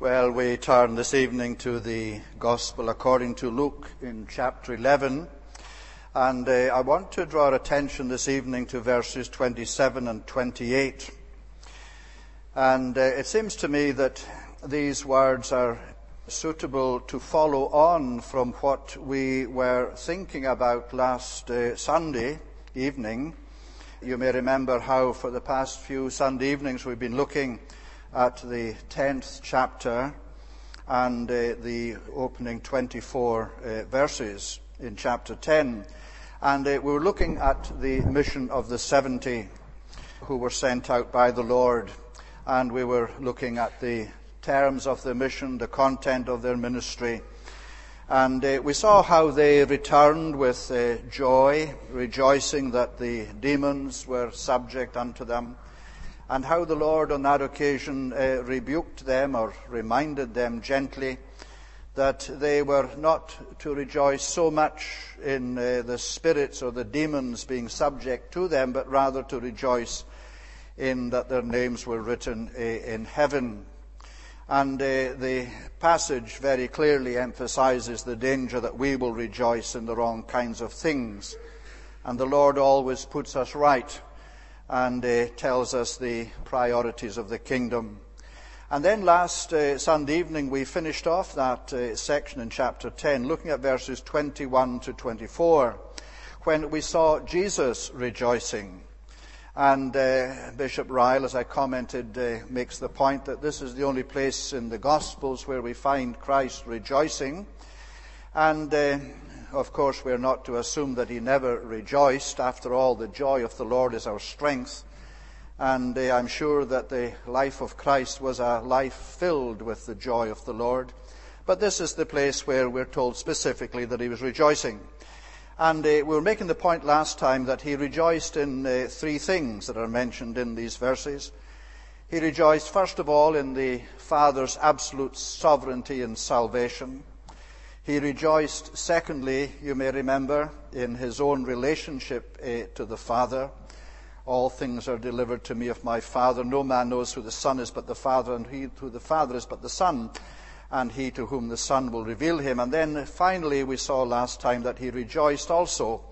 Well, we turn this evening to the Gospel according to Luke in chapter 11. And I want to draw our attention this evening to verses 27 and 28. And it seems to me that these words are suitable to follow on from what we were thinking about last Sunday evening. You may remember how for the past few Sunday evenings we've been looking at the 10th chapter and the opening 24 verses in chapter 10. And we were looking at the mission of the 70 who were sent out by the Lord. And we were looking at the terms of the mission, the content of their ministry. And we saw how they returned with joy, rejoicing that the demons were subject unto them, and how the Lord on that occasion rebuked them or reminded them gently that they were not to rejoice so much in the spirits or the demons being subject to them, but rather to rejoice in that their names were written in heaven. And the passage very clearly emphasizes the danger that we will rejoice in the wrong kinds of things. And the Lord always puts us right and tells us the priorities of the kingdom. And then last Sunday evening we finished off that section in chapter 10, looking at verses 21 to 24, when we saw Jesus rejoicing. And Bishop Ryle, as I commented, makes the point that this is the only place in the Gospels where we find Christ rejoicing. And of course, we're not to assume that he never rejoiced. After all, the joy of the Lord is our strength. And I'm sure that the life of Christ was a life filled with the joy of the Lord. But this is the place where we're told specifically that he was rejoicing. And we were making the point last time that he rejoiced in three things that are mentioned in these verses. He rejoiced, first of all, in the Father's absolute sovereignty and salvation. He rejoiced, secondly, you may remember, in his own relationship to the Father. All things are delivered to me of my Father. No man knows who the Son is but the Father, and he who the Father is but the Son, and he to whom the Son will reveal him. And then finally we saw last time that he rejoiced also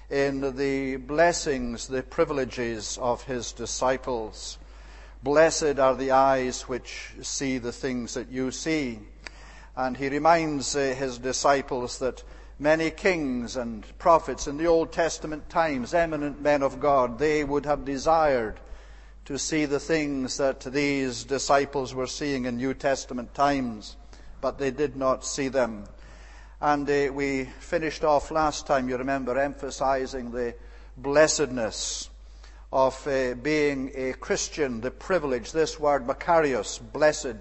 in the blessings, the privileges of his disciples. Blessed are the eyes which see the things that you see. And he reminds his disciples that many kings and prophets in the Old Testament times, eminent men of God, they would have desired to see the things that these disciples were seeing in New Testament times, but they did not see them. And we finished off last time, you remember, emphasizing the blessedness of being a Christian, the privilege. This word, makarios, blessed,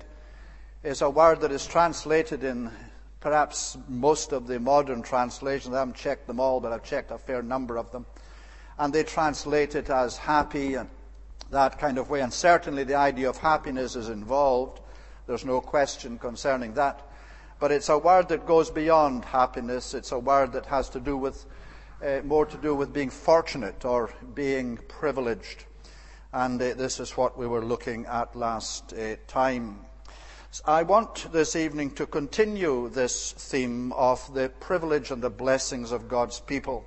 is a word that is translated in perhaps most of the modern translations. I haven't checked them all, but I've checked a fair number of them. And they translate it as happy and that kind of way. And certainly the idea of happiness is involved. There's no question concerning that. But it's a word that goes beyond happiness. It's a word that has to do with, more to do with being fortunate or being privileged. And this is what we were looking at last time. I want this evening to continue this theme of the privilege and the blessings of God's people.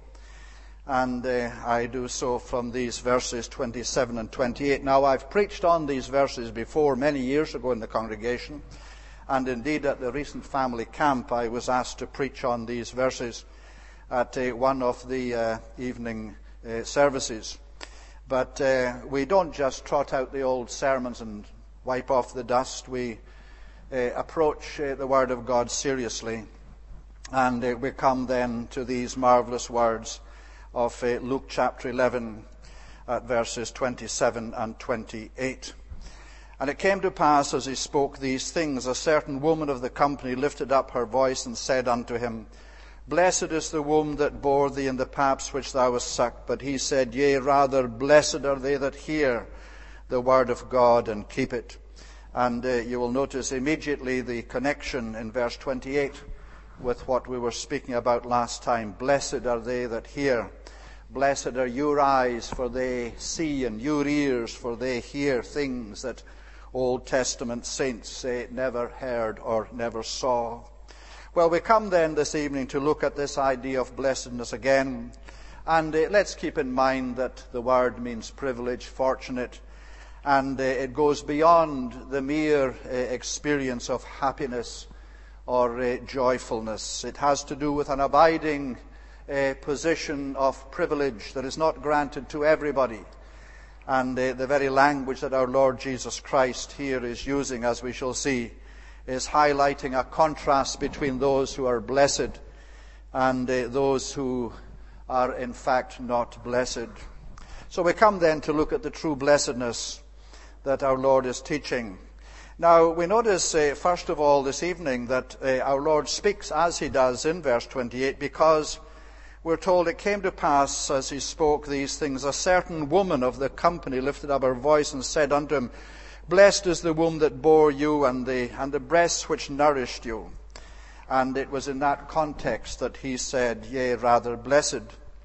And I do so from these verses 27 and 28. Now, I've preached on these verses before many years ago in the congregation. And indeed, at the recent family camp, I was asked to preach on these verses at one of the evening services. But we don't just trot out the old sermons and wipe off the dust. We approach the Word of God seriously. And we come then to these marvelous words of Luke chapter 11 at verses 27 and 28. And it came to pass, as he spoke these things, a certain woman of the company lifted up her voice and said unto him, Blessed is the womb that bore thee and the paps which thou hast sucked. But he said, Yea, rather, blessed are they that hear the word of God and keep it. And you will notice immediately the connection in verse 28 with what we were speaking about last time. Blessed are they that hear. Blessed are your eyes, for they see, and your ears, for they hear things that Old Testament saints never heard or never saw. Well, we come then this evening to look at this idea of blessedness again. And let's keep in mind that the word means privilege, fortunate, and it goes beyond the mere experience of happiness or joyfulness. It has to do with an abiding position of privilege that is not granted to everybody. And the very language that our Lord Jesus Christ here is using, as we shall see, is highlighting a contrast between those who are blessed and those who are in fact not blessed. So we come then to look at the true blessedness that our Lord is teaching. Now we notice first of all this evening that our Lord speaks as he does in verse 28 because we're told it came to pass as he spoke these things, a certain woman of the company lifted up her voice and said unto him, Blessed is the womb that bore you and the breasts which nourished you. And it was in that context that he said, Yea, rather blessed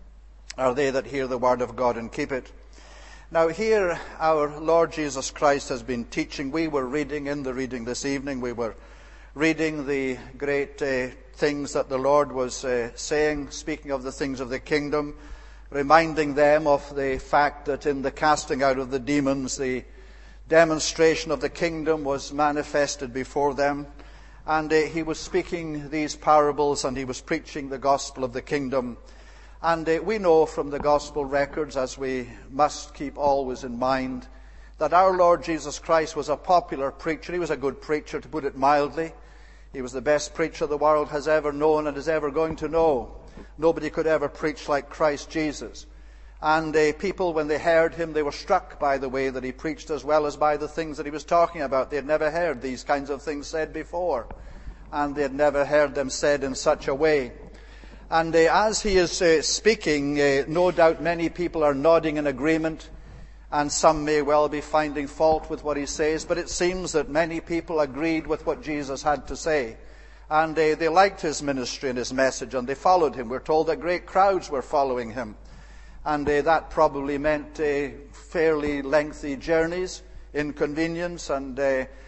are they that hear the word of God and keep it. Now here our Lord Jesus Christ has been teaching. We were reading in the reading this evening. We were reading the great things that the Lord was saying, speaking of the things of the kingdom, reminding them of the fact that in the casting out of the demons, the demonstration of the kingdom was manifested before them. And he was speaking these parables and he was preaching the gospel of the kingdom. And we know from the gospel records, as we must keep always in mind, that our Lord Jesus Christ was a popular preacher. He was a good preacher, to put it mildly. He was the best preacher the world has ever known and is ever going to know. Nobody could ever preach like Christ Jesus. And people, when they heard him, they were struck by the way that he preached as well as by the things that he was talking about. They had never heard these kinds of things said before. And they had never heard them said in such a way. And as he is speaking, no doubt many people are nodding in agreement. And some may well be finding fault with what he says, but it seems that many people agreed with what Jesus had to say. And they liked his ministry and his message, and they followed him. We're told that great crowds were following him. And that probably meant fairly lengthy journeys, inconvenience, and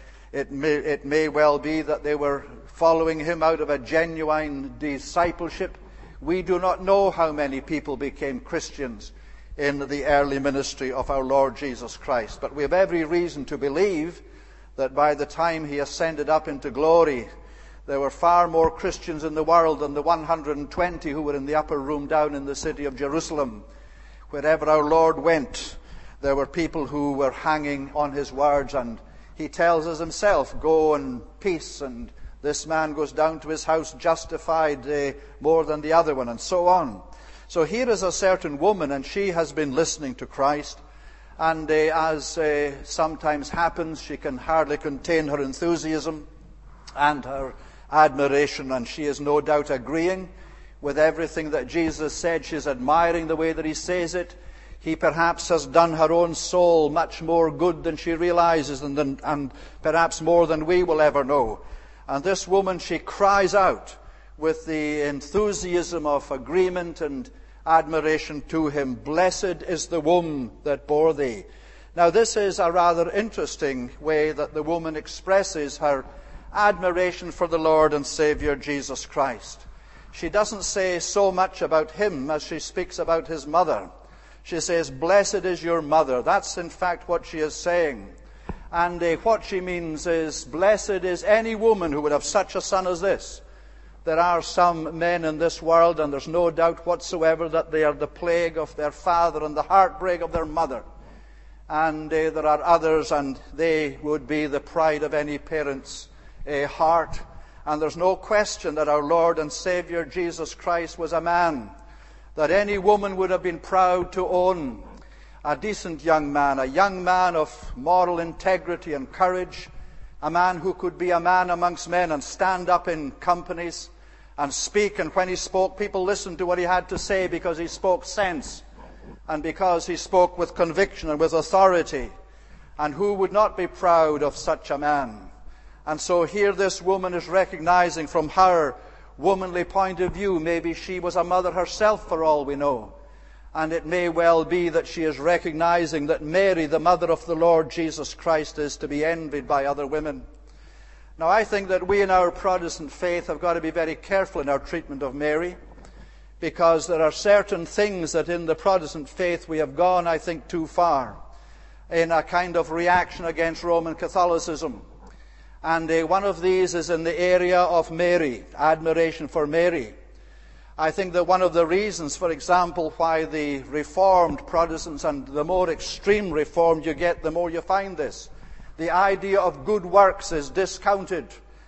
it may well be that they were following him out of a genuine discipleship. We do not know how many people became Christians in the early ministry of our Lord Jesus Christ. But we have every reason to believe that by the time he ascended up into glory, there were far more Christians in the world than the 120 who were in the upper room down in the city of Jerusalem. Wherever our Lord went, there were people who were hanging on his words, and he tells us himself, Go in peace, and this man goes down to his house justified more than the other one, and so on. So here is a certain woman, and she has been listening to Christ. And as sometimes happens, she can hardly contain her enthusiasm and her admiration. And she is no doubt agreeing with everything that Jesus said. She's admiring the way that he says it. He perhaps has done her own soul much more good than she realizes, and perhaps more than we will ever know. And this woman, she cries out with the enthusiasm of agreement and admiration to him, Blessed is the womb that bore thee. Now this is a rather interesting way that the woman expresses her admiration for the Lord and Savior Jesus Christ. She doesn't say so much about him as she speaks about his mother. She says, Blessed is your mother. That's in fact what she is saying. And what she means is, blessed is any woman who would have such a son as this. There are some men in this world, and there's no doubt whatsoever that they are the plague of their father and the heartbreak of their mother. And there are others, and they would be the pride of any parent's heart. And there's no question that our Lord and Savior Jesus Christ was a man that any woman would have been proud to own. A decent young man, a young man of moral integrity and courage, a man who could be a man amongst men and stand up in companies and speak. And when he spoke, people listened to what he had to say because he spoke sense and because he spoke with conviction and with authority. And who would not be proud of such a man? And so here this woman is recognizing from her womanly point of view, maybe she was a mother herself for all we know. And it may well be that she is recognizing that Mary, the mother of the Lord Jesus Christ, is to be envied by other women. Now, I think that we in our Protestant faith have got to be very careful in our treatment of Mary, because there are certain things that in the Protestant faith we have gone, I think, too far in a kind of reaction against Roman Catholicism. And one of these is in the area of Mary, admiration for Mary. I think that one of the reasons, for example, why the Reformed Protestants, and the more extreme Reformed you get, the more you find this, the idea of good works is discounted.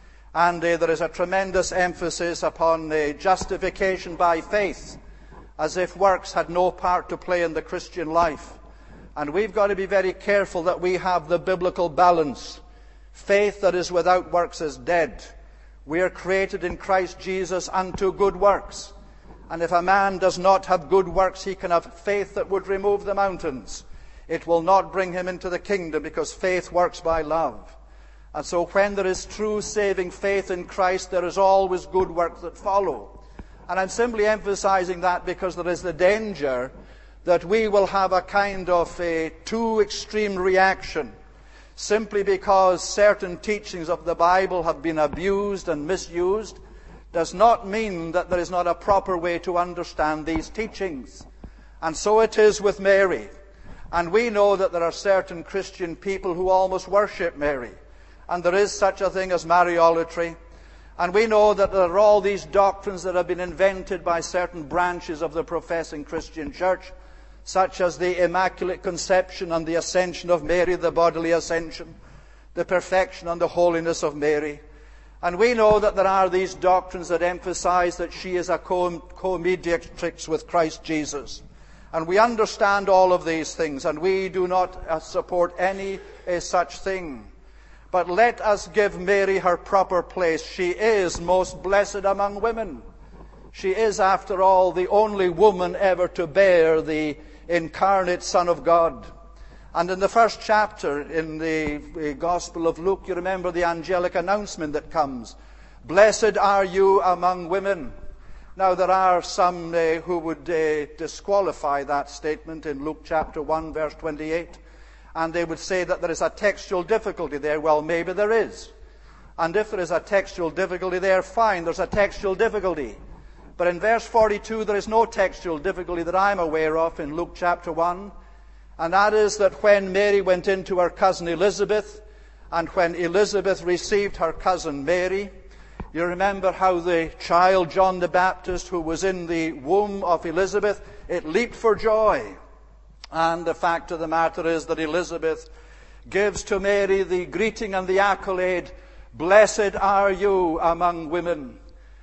And there is a tremendous emphasis upon justification by faith, as if works had no part to play in the Christian life. And we've got to be very careful that we have the biblical balance. Faith that is without works is dead. We are created in Christ Jesus unto good works. And if a man does not have good works, he can have faith that would remove the mountains. It will not bring him into the kingdom, because faith works by love. And so when there is true saving faith in Christ, there is always good works that follow. And I'm simply emphasizing that because there is the danger that we will have a kind of a too extreme reaction, simply because certain teachings of the Bible have been abused and misused. Does not mean that there is not a proper way to understand these teachings. And so it is with Mary. And we know that there are certain Christian people who almost worship Mary. And there is such a thing as Mariolatry. And we know that there are all these doctrines that have been invented by certain branches of the professing Christian church, such as the Immaculate Conception and the Ascension of Mary, the bodily ascension, the perfection and the holiness of Mary. And we know that there are these doctrines that emphasize that she is a co-mediatrix with Christ Jesus. And we understand all of these things, and we do not support any such thing. But let us give Mary her proper place. She is most blessed among women. She is, after all, the only woman ever to bear the incarnate Son of God. And in the first chapter in the Gospel of Luke, you remember the angelic announcement that comes. Blessed are you among women. Now, there are some who would disqualify that statement in Luke chapter 1, verse 28. And they would say that there is a textual difficulty there. Well, maybe there is. And if there is a textual difficulty there, fine, there's a textual difficulty. But in verse 42, there is no textual difficulty that I'm aware of in Luke chapter 1. And that is that when Mary went into her cousin Elizabeth, and when Elizabeth received her cousin Mary, you remember how the child John the Baptist, who was in the womb of Elizabeth, it leaped for joy. And the fact of the matter is that Elizabeth gives to Mary the greeting and the accolade, blessed are you among women.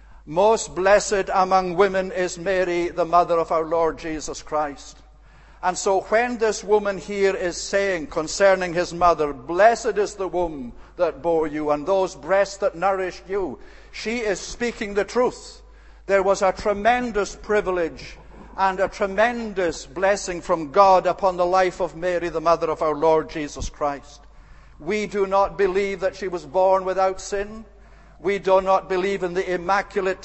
Most blessed among women is Mary, the mother of our Lord Jesus Christ. And so when this woman here is saying concerning his mother, blessed is the womb that bore you and those breasts that nourished you, she is speaking the truth. There was a tremendous privilege and a tremendous blessing from God upon the life of Mary, the mother of our Lord Jesus Christ. We do not believe that she was born without sin. We do not believe in the immaculate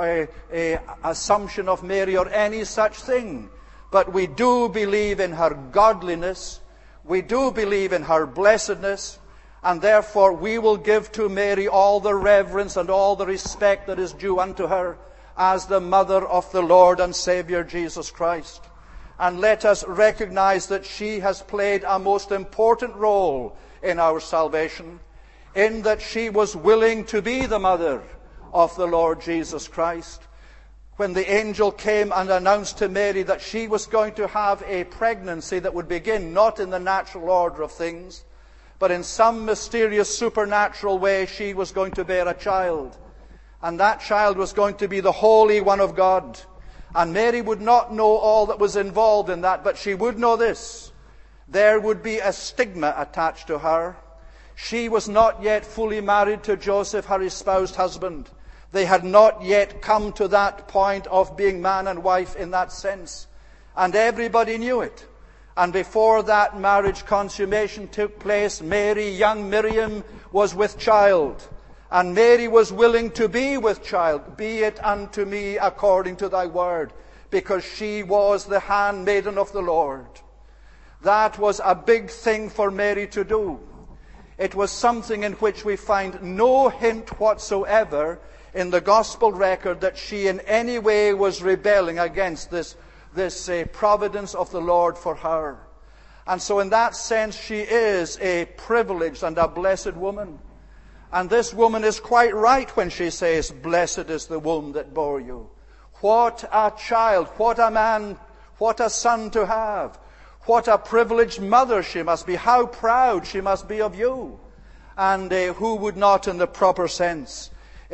assumption of Mary or any such thing. But we do believe in her godliness. We do believe in her blessedness. And therefore we will give to Mary all the reverence and all the respect that is due unto her as the mother of the Lord and Savior Jesus Christ. And let us recognize that she has played a most important role in our salvation, in that she was willing to be the mother of the Lord Jesus Christ. When the angel came and announced to Mary that she was going to have a pregnancy that would begin not in the natural order of things, but in some mysterious supernatural way, she was going to bear a child. And that child was going to be the Holy One of God. And Mary would not know all that was involved in that, but she would know this. There would be a stigma attached to her. She was not yet fully married to Joseph, her espoused husband. They had not yet come to that point of being man and wife in that sense. And everybody knew it. And before that marriage consummation took place, Mary, young Miriam, was with child. And Mary was willing to be with child. Be it unto me according to thy word. because she was the handmaiden of the Lord. That was a big thing for Mary to do. It was something in which we find no hint whatsoever in the gospel record that she in any way was rebelling against this providence of the Lord for her. And so in that sense, she is a privileged and a blessed woman. And this woman is quite right when she says, "Blessed is the womb that bore you." What a child, what a man, what a son to have. What a privileged mother she must be. How proud she must be of you. And who would not, in the proper sense,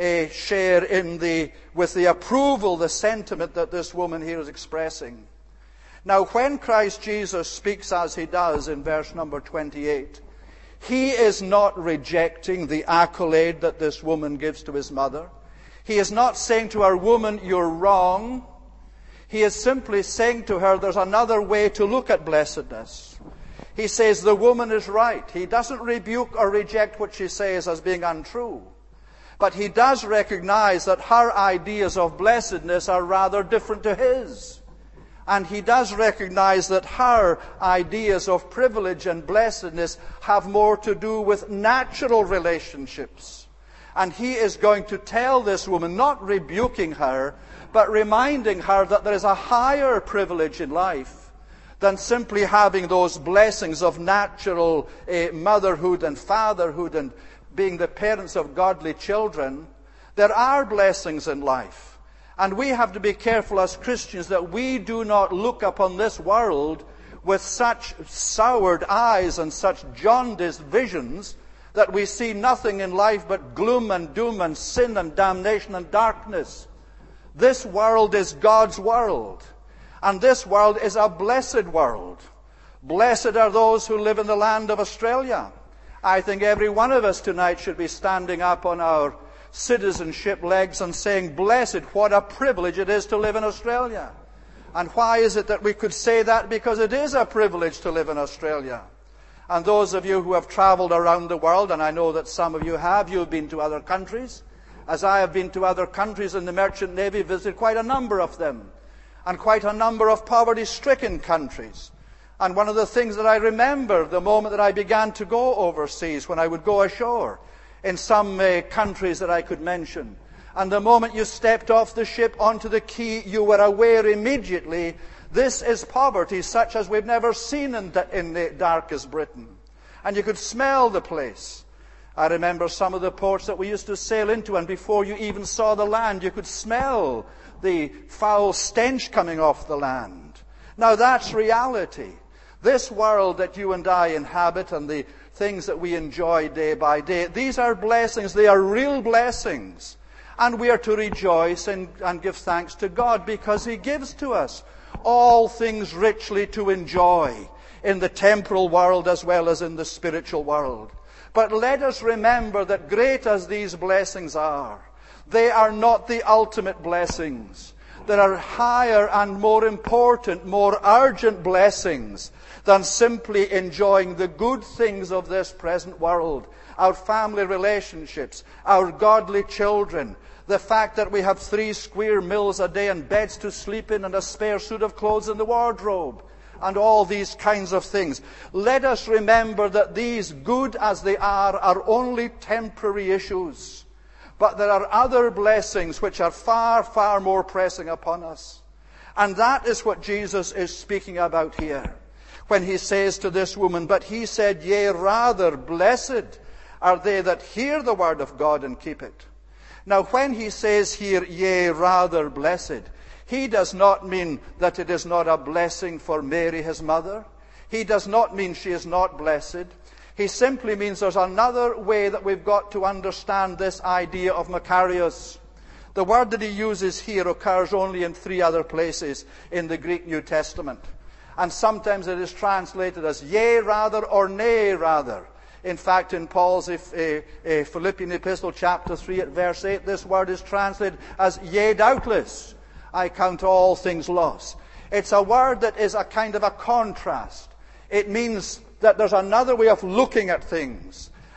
share with the approval, the sentiment that this woman here is expressing. Now, when Christ Jesus speaks as he does in verse number 28, he is not rejecting the accolade that this woman gives to his mother. He is not saying to her, "Woman, you're wrong." He is simply saying to her, there's another way to look at blessedness. He says the woman is right. He doesn't rebuke or reject what she says as being untrue. But he does recognize that her ideas of blessedness are rather different to his. And he does recognize that her ideas of privilege and blessedness have more to do with natural relationships. And he is going to tell this woman, not rebuking her, but reminding her that there is a higher privilege in life than simply having those blessings of natural motherhood and fatherhood and being the parents of godly children. There are blessings in life. And we have to be careful as Christians that we do not look upon this world with such soured eyes and such jaundiced visions that we see nothing in life but gloom and doom and sin and damnation and darkness. This world is God's world. And this world is a blessed world. Blessed are those who live in the land of Australia. I think every one of us tonight should be standing up on our citizenship legs and saying, "Blessed, what a privilege it is to live in Australia." And why is it that we could say that? Because it is a privilege to live in Australia. And those of you who have traveled around the world, and I know that some of you have, you've been to other countries, as I have been to other countries in the Merchant Navy, visited quite a number of them, and quite a number of poverty-stricken countries. And one of the things that I remember the moment that I began to go overseas, when I would go ashore in some countries that I could mention, and the moment you stepped off the ship onto the quay, you were aware immediately, this is poverty such as we've never seen in the darkest Britain. And you could smell the place. I remember some of the ports that we used to sail into, and before you even saw the land, you could smell the foul stench coming off the land. Now that's reality. This world that you and I inhabit and the things that we enjoy day by day, these are blessings. They are real blessings. And we are to rejoice and give thanks to God because he gives to us all things richly to enjoy in the temporal world as well as in the spiritual world. But let us remember that great as these blessings are, they are not the ultimate blessings. There are higher and more important, more urgent blessings than simply enjoying the good things of this present world. Our family relationships, our godly children, the fact that we have 3 square meals a day and beds to sleep in and a spare suit of clothes in the wardrobe, and all these kinds of things. Let us remember that these, good as they are only temporary issues. But there are other blessings which are far, far more pressing upon us. And that is what Jesus is speaking about here, when he says to this woman, "But he said, yea, rather, blessed are they that hear the word of God and keep it." Now, when he says here, "Yea, rather, blessed," he does not mean that it is not a blessing for Mary, his mother. He does not mean she is not blessed. He simply means there's another way that we've got to understand this idea of Makarios. The word that he uses here occurs only in 3 other places in the Greek New Testament. And sometimes it is translated as yea rather or nay rather. In fact, in Paul's Philippian Epistle, chapter 3 at verse 8, this word is translated as yea doubtless. I count all things loss. It's a word that is a kind of a contrast. It means that there's another way of looking at things.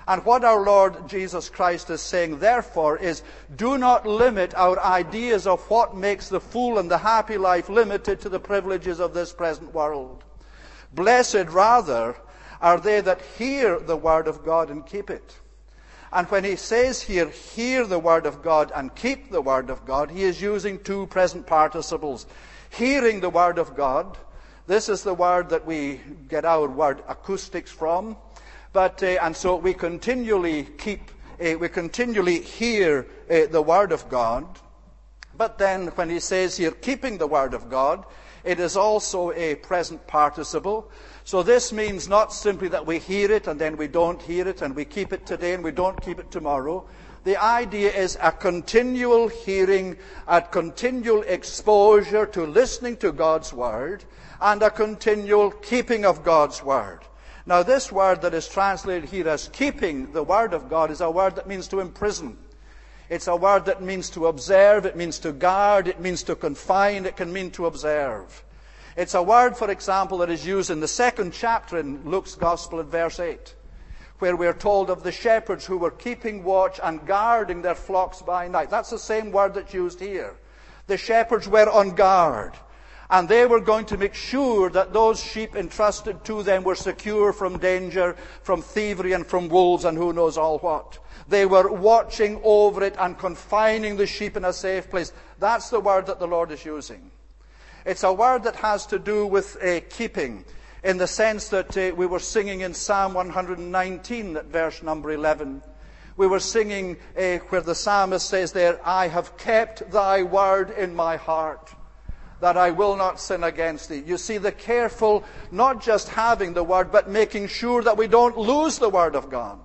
And what our Lord Jesus Christ is saying, therefore, is do not limit our ideas of what makes the full and the happy life limited to the privileges of this present world. Blessed, rather, are they that hear the word of God and keep it. And when he says here, hear the word of God and keep the word of God, he is using two present participles. Hearing the word of God, this is the word that we get our word acoustics from. And so we continually hear the word of God. But then when he says here, keeping the word of God, it is also a present participle. So this means not simply that we hear it and then we don't hear it, and we keep it today and we don't keep it tomorrow. The idea is a continual hearing, a continual exposure to listening to God's word, and a continual keeping of God's word. Now, this word that is translated here as keeping the word of God is a word that means to imprison. It's a word that means to observe, it means to guard, it means to confine, it can mean to observe. It's a word, for example, that is used in the 2nd chapter in Luke's Gospel at verse 8, where we're told of the shepherds who were keeping watch and guarding their flocks by night. That's the same word that's used here. The shepherds were on guard, and they were going to make sure that those sheep entrusted to them were secure from danger, from thievery, and from wolves, and who knows all what. They were watching over it and confining the sheep in a safe place. That's the word that the Lord is using. It's a word that has to do with keeping, in the sense that we were singing in Psalm 119 at verse number 11. We were singing where the psalmist says there, I have kept thy word in my heart, that I will not sin against thee. You see, the careful, not just having the word, but making sure that we don't lose the word of God.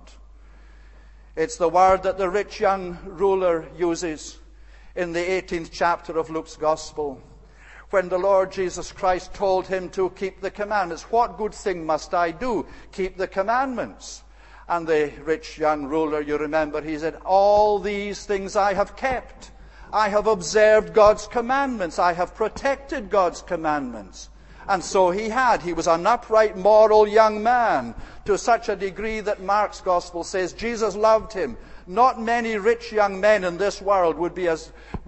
It's the word that the rich young ruler uses in the 18th chapter of Luke's Gospel, when the Lord Jesus Christ told him to keep the commandments. What good thing must I do? Keep the commandments. And the rich young ruler, you remember, he said, all these things I have kept. I have observed God's commandments. I have protected God's commandments. And so he had. He was an upright, moral young man, to such a degree that Mark's Gospel says Jesus loved him. Not many rich young men in this world would be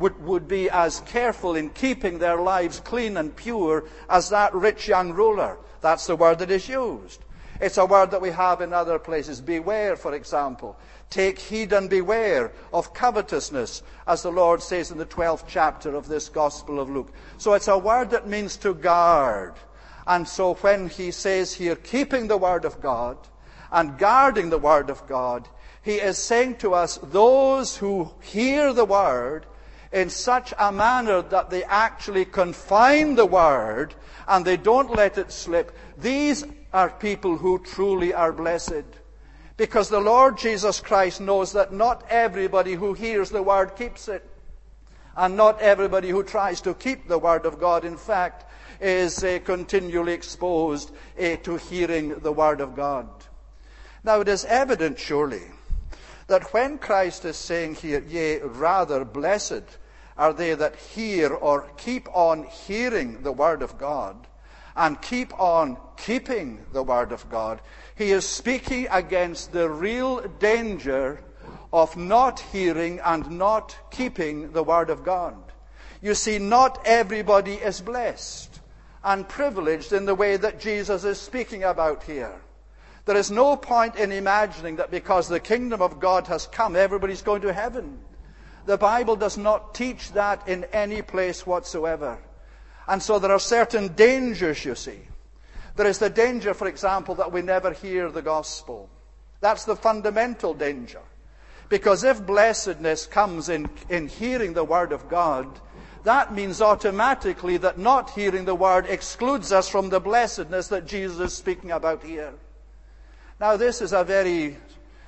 as careful in keeping their lives clean and pure as that rich young ruler. That's the word that is used. It's a word that we have in other places. Beware, for example. Take heed and beware of covetousness, as the Lord says in the 12th chapter of this Gospel of Luke. So it's a word that means to guard. And so when he says here, keeping the word of God and guarding the word of God, he is saying to us, those who hear the word in such a manner that they actually confine the word and they don't let it slip, these are people who truly are blessed. Because the Lord Jesus Christ knows that not everybody who hears the word keeps it. And not everybody who tries to keep the word of God, in fact, is continually exposed to hearing the word of God. Now it is evident, surely, that when Christ is saying here, yea, rather blessed are they that hear or keep on hearing the word of God and keep on keeping the word of God, he is speaking against the real danger of not hearing and not keeping the word of God. You see, not everybody is blessed and privileged in the way that Jesus is speaking about here. There is no point in imagining that because the kingdom of God has come, everybody's going to heaven. The Bible does not teach that in any place whatsoever. And so there are certain dangers, you see. There is the danger, for example, that we never hear the gospel. That's the fundamental danger. Because if blessedness comes in hearing the word of God, that means automatically that not hearing the word excludes us from the blessedness that Jesus is speaking about here. Now, this is a very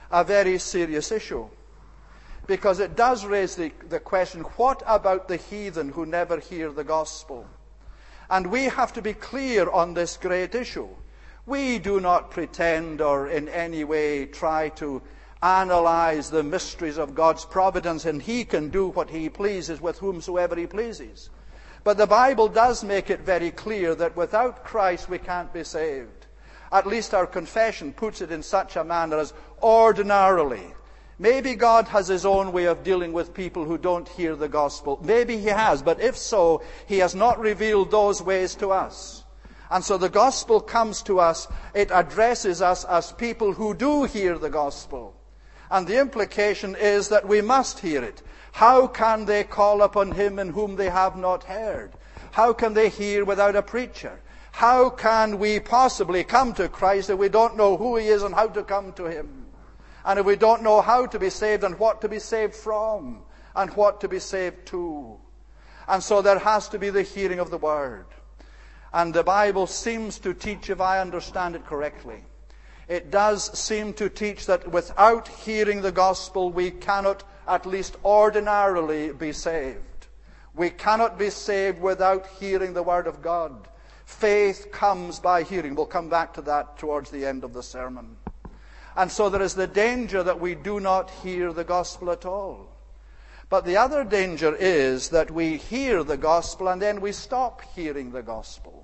serious issue, because it does raise the question, what about the heathen who never hear the gospel? And we have to be clear on this great issue. We do not pretend or in any way try to analyze the mysteries of God's providence, and he can do what he pleases with whomsoever he pleases. But the Bible does make it very clear that without Christ we can't be saved. At least our confession puts it in such a manner as ordinarily. Maybe God has his own way of dealing with people who don't hear the gospel. Maybe he has, but if so, he has not revealed those ways to us. And so the gospel comes to us, it addresses us as people who do hear the gospel. And the implication is that we must hear it. How can they call upon him in whom they have not heard? How can they hear without a preacher? How can we possibly come to Christ if we don't know who he is and how to come to him? And if we don't know how to be saved and what to be saved from and what to be saved to? And so there has to be the hearing of the word. And the Bible seems to teach, if I understand it correctly, it does seem to teach that without hearing the gospel, we cannot, at least ordinarily, be saved. We cannot be saved without hearing the word of God. Faith comes by hearing. We'll come back to that towards the end of the sermon. And so there is the danger that we do not hear the gospel at all. But the other danger is that we hear the gospel and then we stop hearing the gospel.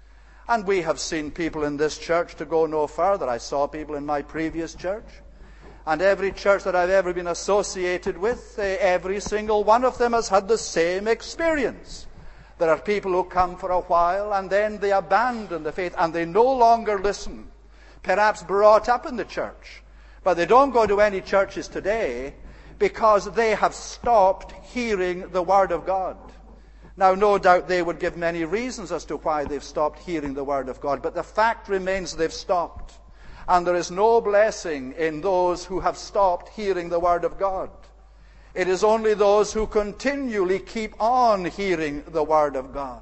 And we have seen people in this church, to go no further. I saw people in my previous church. And every church that I've ever been associated with, every single one of them has had the same experience. There are people who come for a while and then they abandon the faith and they no longer listen. Perhaps brought up in the church, but they don't go to any churches today because they have stopped hearing the word of God. Now, no doubt they would give many reasons as to why they've stopped hearing the word of God, but the fact remains they've stopped. And there is no blessing in those who have stopped hearing the word of God. It is only those who continually keep on hearing the word of God.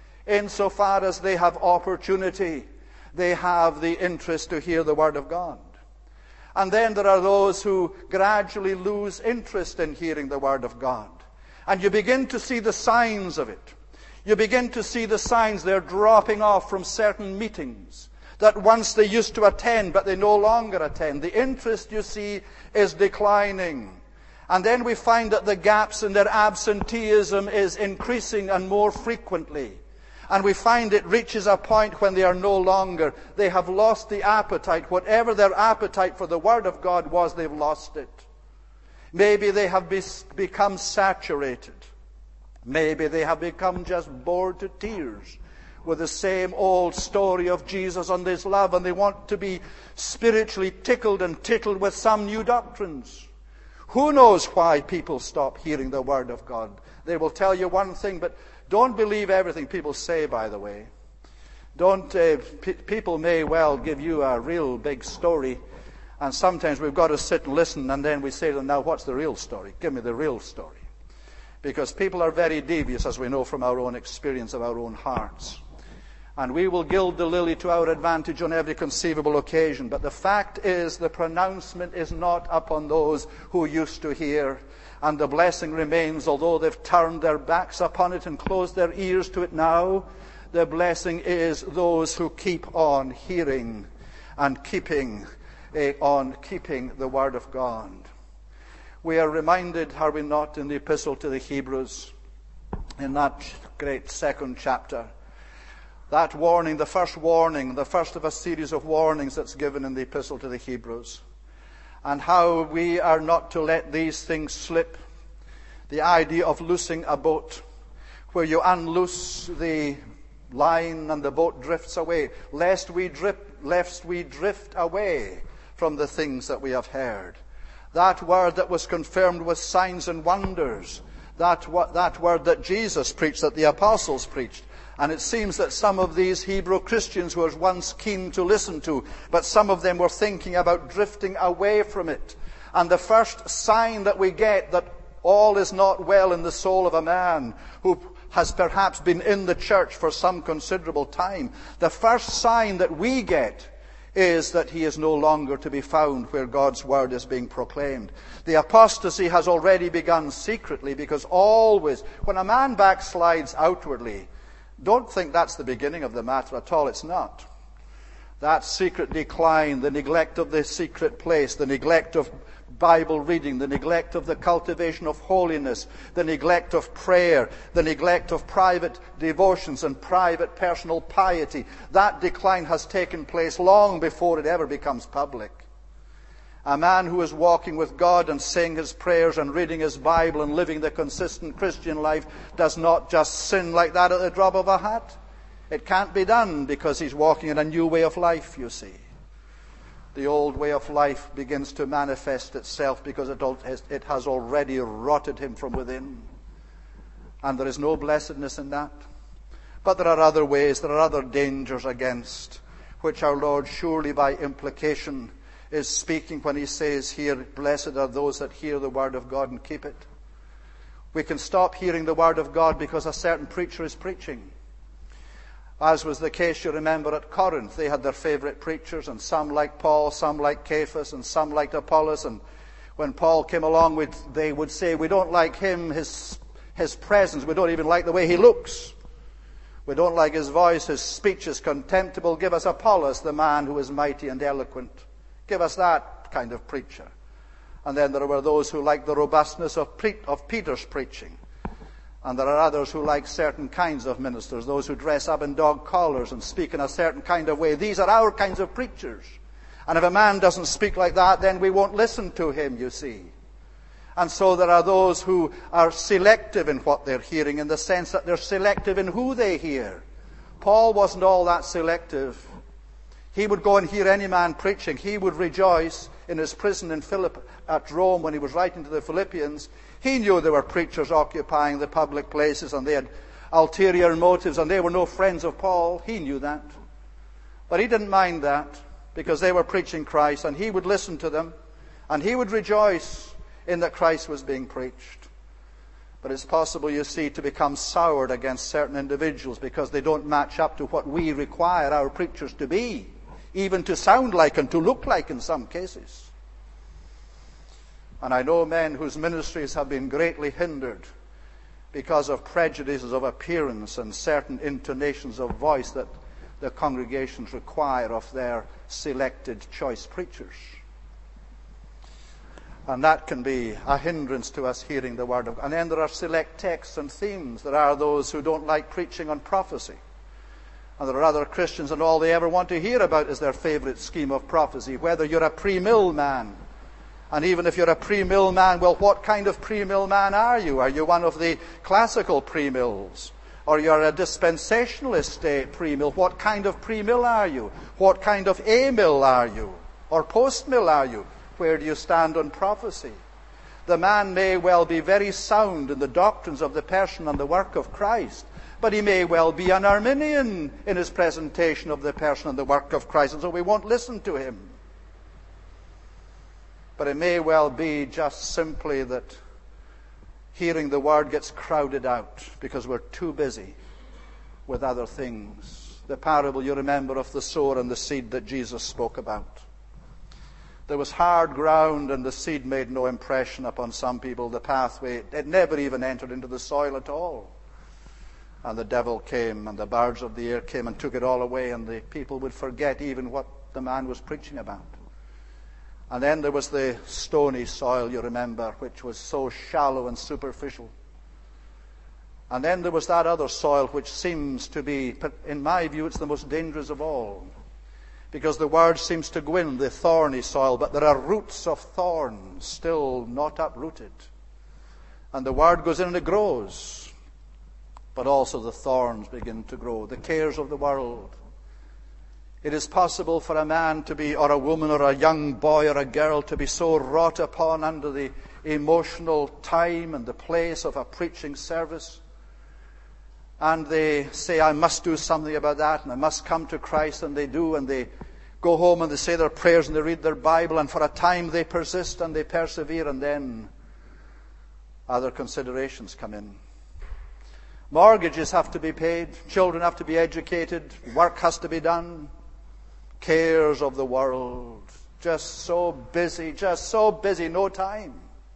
Insofar as they have opportunity, they have the interest to hear the word of God. And then there are those who gradually lose interest in hearing the word of God. And you begin to see the signs of it. You begin to see the signs. They're dropping off from certain meetings that once they used to attend, but they no longer attend. The interest, you see, is declining. And then we find that the gaps in their absenteeism is increasing and more frequently. And we find it reaches a point when they are no longer, they have lost the appetite. Whatever their appetite for the word of God was, they've lost it. Maybe they have become saturated. Maybe they have become just bored to tears with the same old story of Jesus and his love, and they want to be spiritually tickled and tittled with some new doctrines. Who knows why people stop hearing the word of God? They will tell you one thing, but don't believe everything people say, by the way. People may well give you a real big story, and sometimes we've got to sit and listen, and then we say to them, now what's the real story? Give me the real story. Because people are very devious, as we know from our own experience of our own hearts. And we will gild the lily to our advantage on every conceivable occasion. But the fact is, the pronouncement is not upon those who used to hear. And the blessing remains, although they've turned their backs upon it and closed their ears to it now. The blessing is those who keep on hearing and keeping on keeping the word of God. We are reminded, are we not, in the epistle to the Hebrews, in that great second chapter, that warning, the first of a series of warnings that's given in the epistle to the Hebrews, and how we are not to let these things slip. The idea of loosing a boat, where you unloose the line and the boat drifts away, lest we drift away from the things that we have heard. That word that was confirmed with signs and wonders, that word that Jesus preached, that the apostles preached. And it seems that some of these Hebrew Christians were once keen to listen to, but some of them were thinking about drifting away from it. And the first sign that we get that all is not well in the soul of a man who has perhaps been in the church for some considerable time, the first sign that we get is that he is no longer to be found where God's word is being proclaimed. The apostasy has already begun secretly, because always, when a man backslides outwardly, don't think that's the beginning of the matter at all. It's not. That secret decline, the neglect of the secret place, the neglect of Bible reading, the neglect of the cultivation of holiness, the neglect of prayer, the neglect of private devotions and private personal piety, that decline has taken place long before it ever becomes public. A man who is walking with God and saying his prayers and reading his Bible and living the consistent Christian life does not just sin like that at the drop of a hat. It can't be done because he's walking in a new way of life, you see. The old way of life begins to manifest itself because it has already rotted him from within. And there is no blessedness in that. But there are other ways, there are other dangers against, which our Lord surely by implication is speaking when he says here, blessed are those that hear the word of God and keep it. We can stop hearing the word of God because a certain preacher is preaching. As was the case, you remember, at Corinth. They had their favorite preachers, and some like Paul, some like Cephas, and some liked Apollos. And when Paul came along, they would say, we don't like him, his presence. We don't even like the way he looks. We don't like his voice. His speech is contemptible. Give us Apollos, the man who is mighty and eloquent. Give us that kind of preacher. And then there were those who liked the robustness of Peter's preaching. And there are others who like certain kinds of ministers, those who dress up in dog collars and speak in a certain kind of way. These are our kinds of preachers. And if a man doesn't speak like that, then we won't listen to him, you see. And so there are those who are selective in what they're hearing, in the sense that they're selective in who they hear. Paul wasn't all that selective. He would go and hear any man preaching. He would rejoice in his prison in at Rome when he was writing to the Philippians. He knew there were preachers occupying the public places and they had ulterior motives and they were no friends of Paul. He knew that. But he didn't mind that because they were preaching Christ, and he would listen to them and he would rejoice in that Christ was being preached. But it's possible, you see, to become soured against certain individuals because they don't match up to what we require our preachers to be, even to sound like and to look like in some cases. And I know men whose ministries have been greatly hindered because of prejudices of appearance and certain intonations of voice that the congregations require of their selected choice preachers. And that can be a hindrance to us hearing the word of God. And then there are select texts and themes. There are those who don't like preaching on prophecy. And there are other Christians, and all they ever want to hear about is their favorite scheme of prophecy, whether you're a pre-mill man. And even if you're a pre-mill man, well, what kind of pre-mill man are you? Are you one of the classical pre-mills? Or you're a dispensationalist pre-mill? What kind of pre-mill are you? What kind of a-mill are you? Or post-mill are you? Where do you stand on prophecy? The man may well be very sound in the doctrines of the person and the work of Christ, but he may well be an Arminian in his presentation of the person and the work of Christ, and so we won't listen to him. But it may well be just simply that hearing the word gets crowded out because we're too busy with other things. The parable, you remember, of the sower and the seed that Jesus spoke about. There was hard ground and the seed made no impression upon some people. The pathway, it never even entered into the soil at all. And the devil came and the birds of the air came and took it all away, and the people would forget even what the man was preaching about. And then there was the stony soil, you remember, which was so shallow and superficial. And then there was that other soil which seems to be, in my view, it's the most dangerous of all. Because the word seems to go in the thorny soil, but there are roots of thorns still not uprooted. And the word goes in and it grows. But also the thorns begin to grow. The cares of the world. It is possible for a man to be, or a woman, or a young boy, or a girl to be so wrought upon under the emotional time and the place of a preaching service. And they say, I must do something about that, and I must come to Christ, and they do, and they go home and they say their prayers and they read their Bible, and for a time they persist and they persevere, and then other considerations come in. Mortgages have to be paid, children have to be educated, work has to be done. Cares of the world, just so busy, no time.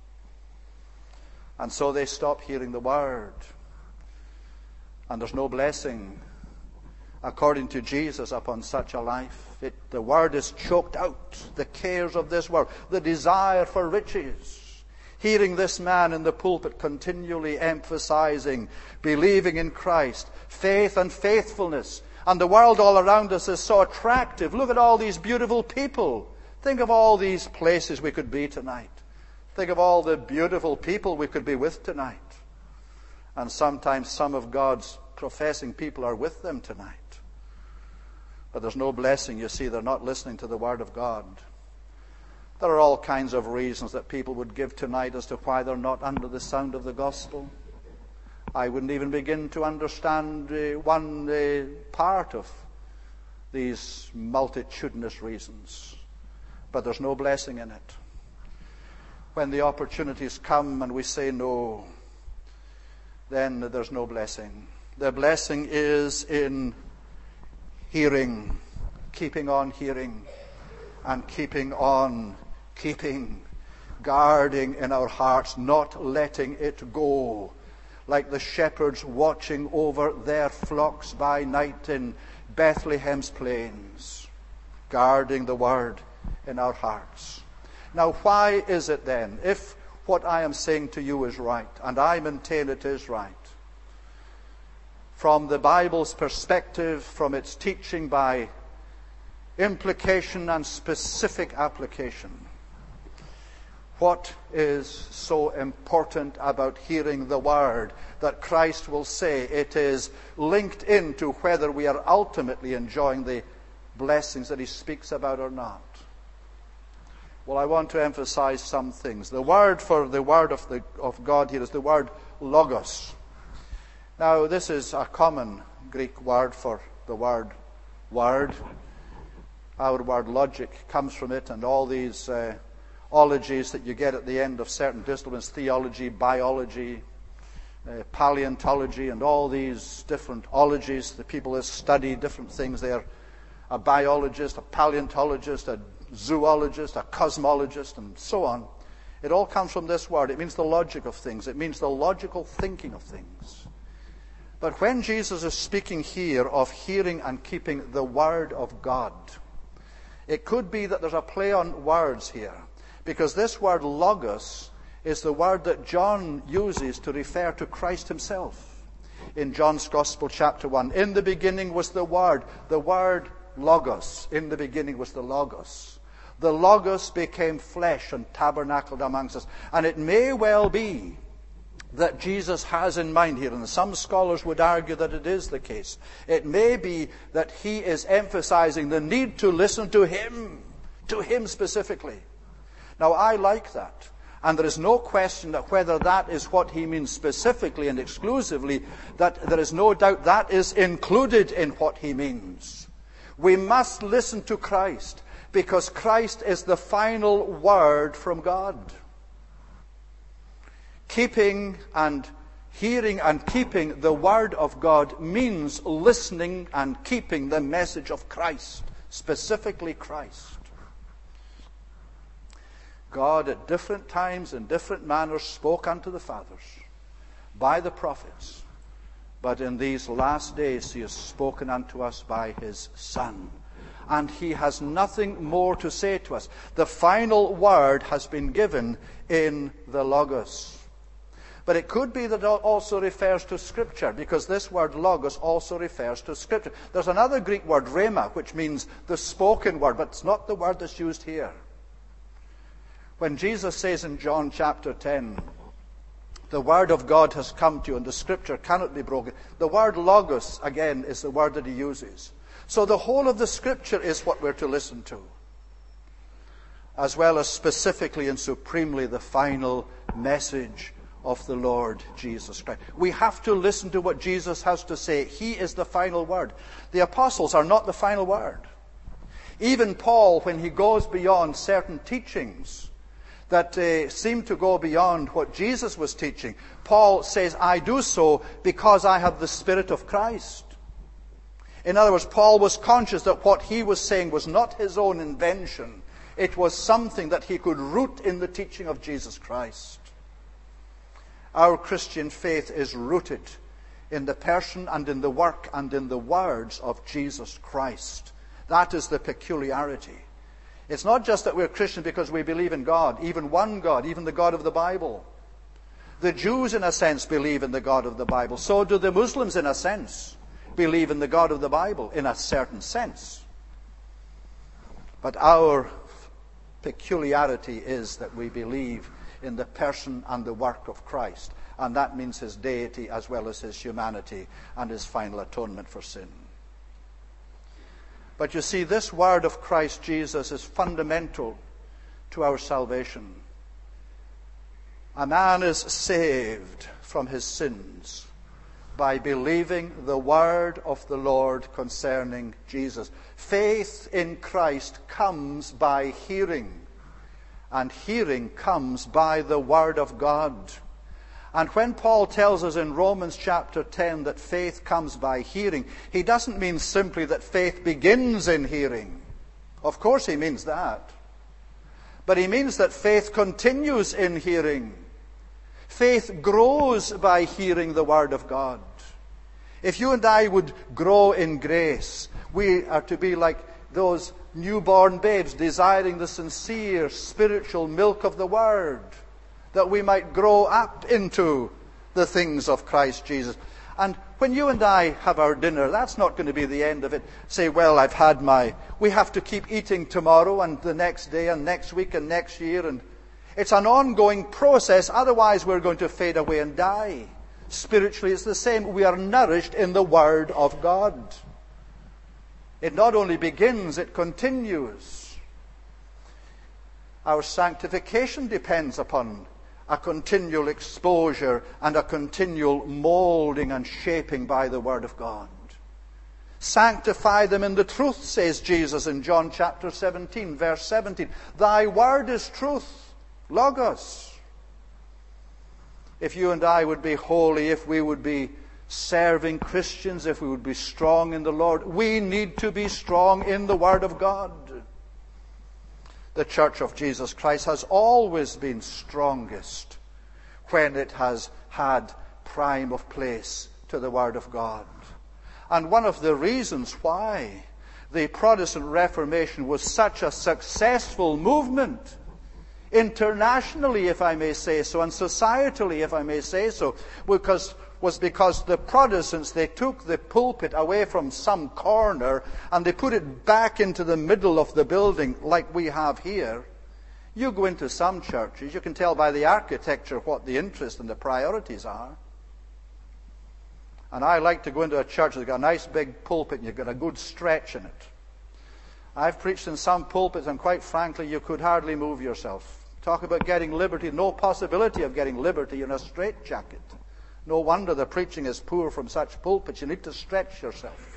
And so they stop hearing the word. And there's no blessing, according to Jesus, upon such a life. The word is choked out. The cares of this world, the desire for riches. Hearing this man in the pulpit continually emphasizing, believing in Christ, faith and faithfulness. And the world all around us is so attractive. Look at all these beautiful people. Think of all these places we could be tonight. Think of all the beautiful people we could be with tonight. And sometimes some of God's professing people are with them tonight. But there's no blessing, you see. They're not listening to the Word of God. There are all kinds of reasons that people would give tonight as to why they're not under the sound of the gospel. I wouldn't even begin to understand one part of these multitudinous reasons. But there's no blessing in it. When the opportunities come and we say no, then there's no blessing. The blessing is in hearing, keeping on hearing, and keeping on keeping, guarding in our hearts, not letting it go, like the shepherds watching over their flocks by night in Bethlehem's plains, guarding the word in our hearts. Now, why is it then, if what I am saying to you is right, and I maintain it is right, from the Bible's perspective, from its teaching by implication and specific application, what is so important about hearing the word that Christ will say it is linked into whether we are ultimately enjoying the blessings that he speaks about or not? Well, I want to emphasize some things. The word for the word of God here is the word logos. Now, this is a common Greek word for the word word. Our word logic comes from it, and all these ologies that you get at the end of certain disciplines, theology, biology, paleontology, and all these different ologies. The people that study different things, they're a biologist, a paleontologist, a zoologist, a cosmologist, and so on. It all comes from this word. It means the logic of things. It means the logical thinking of things. But when Jesus is speaking here of hearing and keeping the word of God, it could be that there's a play on words here, because this word logos is the word that John uses to refer to Christ himself. In John's Gospel, chapter 1, in the beginning was the word logos. In the beginning was the logos. The logos became flesh and tabernacled amongst us. And it may well be that Jesus has in mind here, and some scholars would argue that it is the case. It may be that he is emphasizing the need to listen to him specifically. Now, I like that. And there is no question that whether that is what he means specifically and exclusively, that there is no doubt that is included in what he means. We must listen to Christ, because Christ is the final word from God. Keeping and hearing and keeping the word of God means listening and keeping the message of Christ, specifically Christ. God at different times in different manners spoke unto the fathers by the prophets, but in these last days he has spoken unto us by his Son. And he has nothing more to say to us. The final word has been given in the Logos. But it could be that it also refers to Scripture, because this word logos also refers to Scripture. There's another Greek word, rhema, which means the spoken word, but it's not the word that's used here. When Jesus says in John chapter 10, the word of God has come to you and the Scripture cannot be broken, the word logos, again, is the word that he uses. So the whole of the Scripture is what we're to listen to, as well as specifically and supremely the final message of the Lord Jesus Christ. We have to listen to what Jesus has to say. He is the final word. The apostles are not the final word. Even Paul, when he goes beyond certain teachings that seem to go beyond what Jesus was teaching, Paul says, I do so because I have the Spirit of Christ. In other words, Paul was conscious that what he was saying was not his own invention. It was something that he could root in the teaching of Jesus Christ. Our Christian faith is rooted in the person and in the work and in the words of Jesus Christ. That is the peculiarity. It's not just that we're Christian because we believe in God, even one God, even the God of the Bible. The Jews, in a sense, believe in the God of the Bible. So do the Muslims, in a sense, believe in the God of the Bible, in a certain sense. But our peculiarity is that we believe in the person and the work of Christ. And that means his deity as well as his humanity and his final atonement for sin. But you see, this word of Christ Jesus is fundamental to our salvation. A man is saved from his sins by believing the word of the Lord concerning Jesus. Faith in Christ comes by hearing, and hearing comes by the word of God. And when Paul tells us in Romans chapter 10 that faith comes by hearing, he doesn't mean simply that faith begins in hearing. Of course he means that. But he means that faith continues in hearing. Faith grows by hearing the word of God. If you and I would grow in grace, we are to be like those newborn babes, desiring the sincere spiritual milk of the word, that we might grow up into the things of Christ Jesus. And when you and I have our dinner, that's not going to be the end of it. Say, well, I've had my... We have to keep eating tomorrow and the next day and next week and next year. And it's an ongoing process. Otherwise, we're going to fade away and die. Spiritually, it's the same. We are nourished in the Word of God. It not only begins, it continues. Our sanctification depends upon a continual exposure and a continual molding and shaping by the Word of God. Sanctify them in the truth, says Jesus in John chapter 17, verse 17. Thy word is truth, logos. If you and I would be holy, if we would be serving Christians, if we would be strong in the Lord, we need to be strong in the Word of God. The Church of Jesus Christ has always been strongest when it has had prime of place to the Word of God. And one of the reasons why the Protestant Reformation was such a successful movement, internationally, if I may say so, and societally, if I may say so, was because the Protestants, they took the pulpit away from some corner and they put it back into the middle of the building like we have here. You go into some churches, you can tell by the architecture what the interest and the priorities are. And I like to go into a church that's got a nice big pulpit and you've got a good stretch in it. I've preached in some pulpits and quite frankly you could hardly move yourself. Talk about getting liberty, no possibility of getting liberty in a straitjacket. No wonder the preaching is poor from such pulpits. You need to stretch yourself.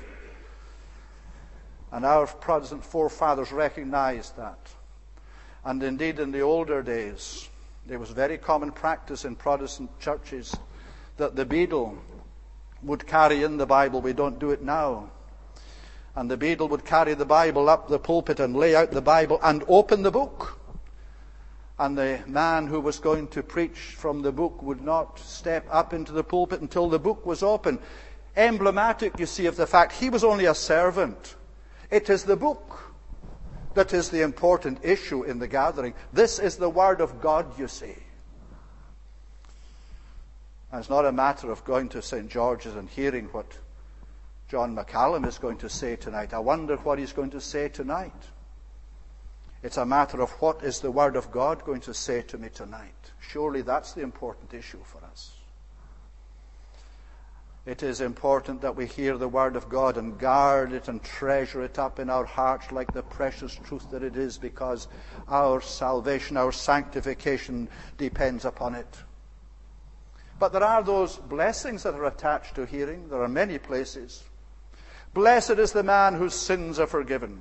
And our Protestant forefathers recognized that. And indeed, in the older days, there was very common practice in Protestant churches that the beadle would carry in the Bible. We don't do it now. And the beadle would carry the Bible up the pulpit and lay out the Bible and open the book. And the man who was going to preach from the book would not step up into the pulpit until the book was open. Emblematic, you see, of the fact he was only a servant. It is the book that is the important issue in the gathering. This is the Word of God, you see. And it's not a matter of going to St. George's and hearing what John McCallum is going to say tonight. I wonder what he's going to say tonight. It's a matter of what is the Word of God going to say to me tonight. Surely that's the important issue for us. It is important that we hear the Word of God and guard it and treasure it up in our hearts like the precious truth that it is, because our salvation, our sanctification depends upon it. But there are those blessings that are attached to hearing. There are many places. Blessed is the man whose sins are forgiven.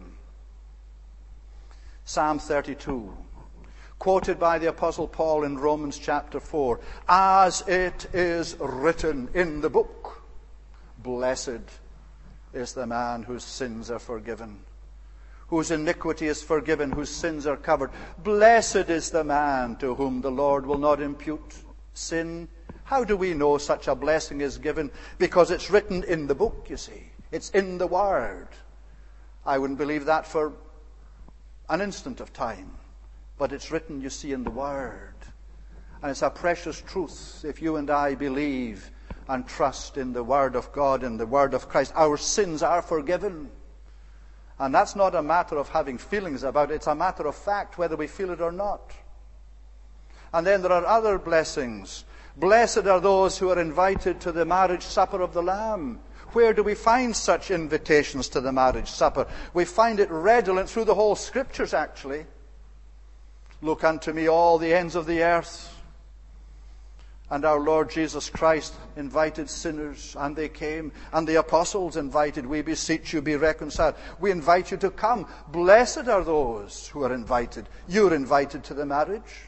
Psalm 32, quoted by the Apostle Paul in Romans chapter 4, as it is written in the book, blessed is the man whose sins are forgiven, whose iniquity is forgiven, whose sins are covered. Blessed is the man to whom the Lord will not impute sin. How do we know such a blessing is given? Because it's written in the book, you see. It's in the Word. I wouldn't believe that for an instant of time. But it's written, you see, in the Word. And it's a precious truth if you and I believe and trust in the Word of God, in the Word of Christ. Our sins are forgiven. And that's not a matter of having feelings about it. It's a matter of fact, whether we feel it or not. And then there are other blessings. Blessed are those who are invited to the marriage supper of the Lamb. Where do we find such invitations to the marriage supper? We find it redolent through the whole Scriptures, actually. Look unto me, all the ends of the earth. And our Lord Jesus Christ invited sinners, and they came. And the apostles invited, we beseech you, be reconciled. We invite you to come. Blessed are those who are invited. You're invited to the marriage.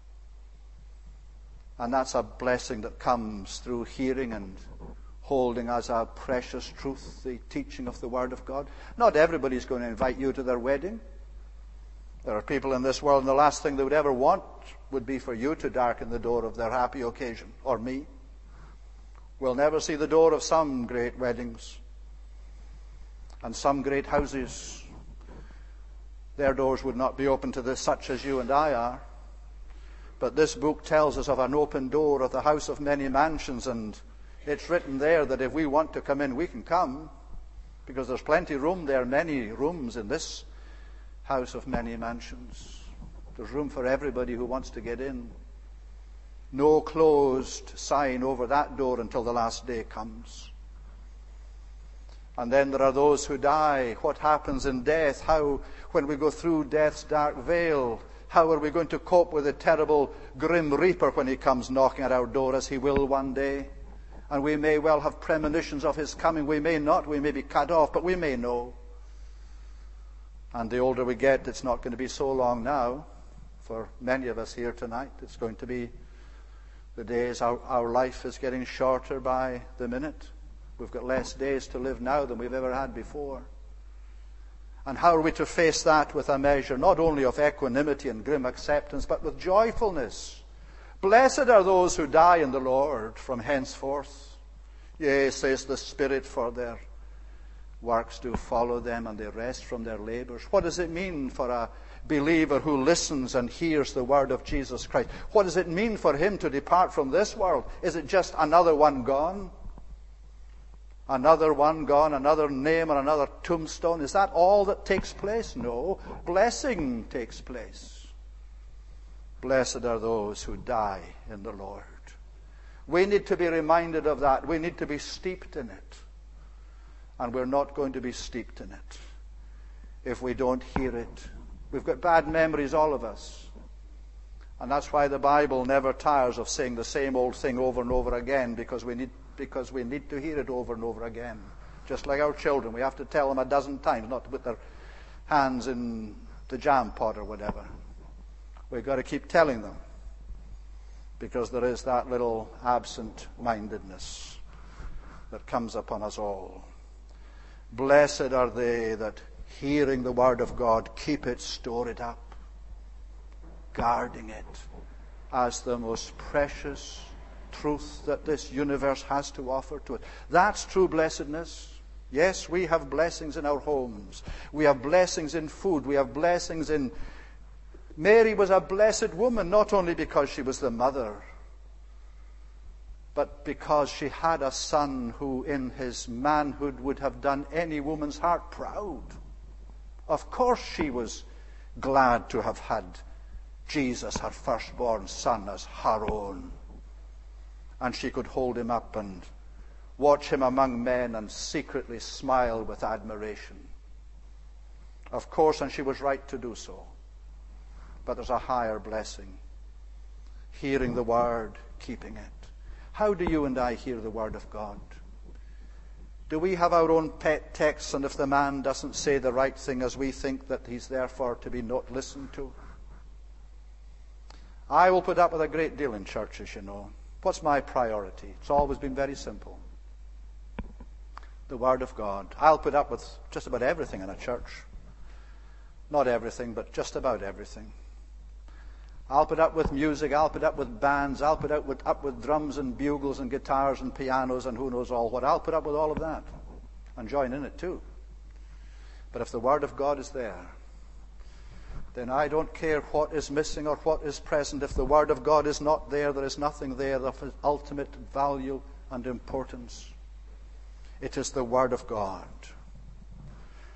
And that's a blessing that comes through hearing and holding as a precious truth the teaching of the Word of God. Not everybody's going to invite you to their wedding. There are people in this world, and the last thing they would ever want would be for you to darken the door of their happy occasion, or me. We'll never see the door of some great weddings and some great houses. Their doors would not be open to such as you and I are. But this book tells us of an open door of the house of many mansions, and it's written there that if we want to come in, we can come, because there's plenty of room there, many rooms in this house of many mansions. There's room for everybody who wants to get in. No closed sign over that door until the last day comes. And then there are those who die. What happens in death? How, when we go through death's dark veil, how are we going to cope with the terrible grim reaper when he comes knocking at our door, as he will one day? And we may well have premonitions of his coming. We may not. We may be cut off, but we may know. And the older we get, it's not going to be so long now. For many of us here tonight, it's going to be the days. Our life is getting shorter by the minute. We've got less days to live now than we've ever had before. And how are we to face that with a measure not only of equanimity and grim acceptance, but with joyfulness? Blessed are those who die in the Lord from henceforth. Yea, says the Spirit, for their works do follow them, and they rest from their labors. What does it mean for a believer who listens and hears the word of Jesus Christ? What does it mean for him to depart from this world? Is it just another one gone? Another one gone, another name on another tombstone? Is that all that takes place? No. Blessing takes place. Blessed are those who die in the Lord. We need to be reminded of that. We need to be steeped in it. And we're not going to be steeped in it if we don't hear it. We've got bad memories, all of us. And that's why the Bible never tires of saying the same old thing over and over again, because we need to hear it over and over again. Just like our children, we have to tell them a dozen times not to put their hands in the jam pot or whatever. We've got to keep telling them, because there is that little absent-mindedness that comes upon us all. Blessed are they that, hearing the word of God, keep it, store it up, guarding it as the most precious truth that this universe has to offer to it. That's true blessedness. Yes, we have blessings in our homes. We have blessings in food. We have blessings in... Mary was a blessed woman, not only because she was the mother, but because she had a son who in his manhood would have done any woman's heart proud. Of course she was glad to have had Jesus, her firstborn son, as her own. And she could hold him up and watch him among men and secretly smile with admiration. Of course, and she was right to do so. But there's a higher blessing. Hearing the word, keeping it. How do you and I hear the word of God? Do we have our own pet texts, and if the man doesn't say the right thing as we think, that he's therefore to be not listened to? I will put up with a great deal in churches, you know. What's my priority? It's always been very simple. The Word of God. I'll put up with just about everything in a church. Not everything, but just about everything. I'll put up with music, I'll put up with bands, I'll put up with drums and bugles and guitars and pianos and who knows all what. I'll put up with all of that and join in it too. But if the Word of God is there, then I don't care what is missing or what is present. If the Word of God is not there, there is nothing there of ultimate value and importance. It is the Word of God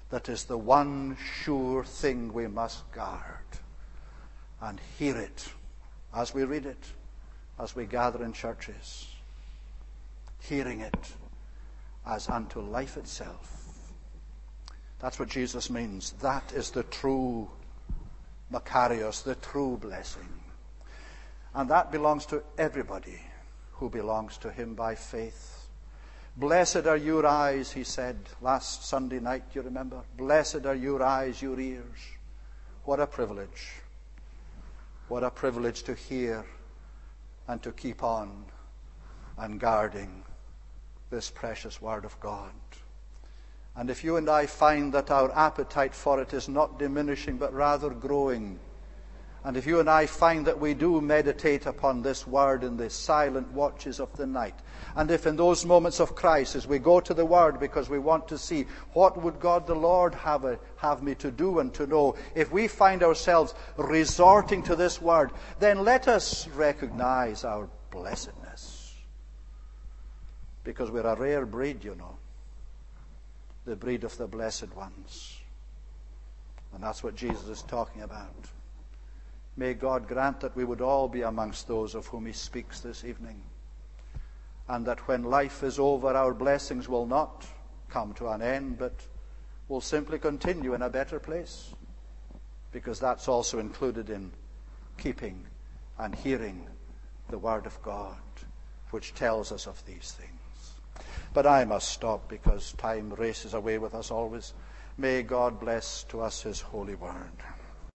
that is the one sure thing we must guard, and hear it as we read it, as we gather in churches, hearing it as unto life itself. That's what Jesus means. That is the true Makarios, the true blessing. And that belongs to everybody who belongs to him by faith. Blessed are your eyes, he said last Sunday night, you remember? Blessed are your eyes, your ears. What a privilege. What a privilege to hear and to keep on and guarding this precious Word of God. And if you and I find that our appetite for it is not diminishing but rather growing, and if you and I find that we do meditate upon this Word in the silent watches of the night, and if in those moments of crisis we go to the Word because we want to see what would God the Lord have me to do and to know, if we find ourselves resorting to this Word, then let us recognize our blessedness. Because we're a rare breed, you know. The breed of the blessed ones. And that's what Jesus is talking about. May God grant that we would all be amongst those of whom he speaks this evening. And that when life is over, our blessings will not come to an end, but will simply continue in a better place. Because that's also included in keeping and hearing the Word of God, which tells us of these things. But I must stop because time races away with us always. May God bless to us his holy word.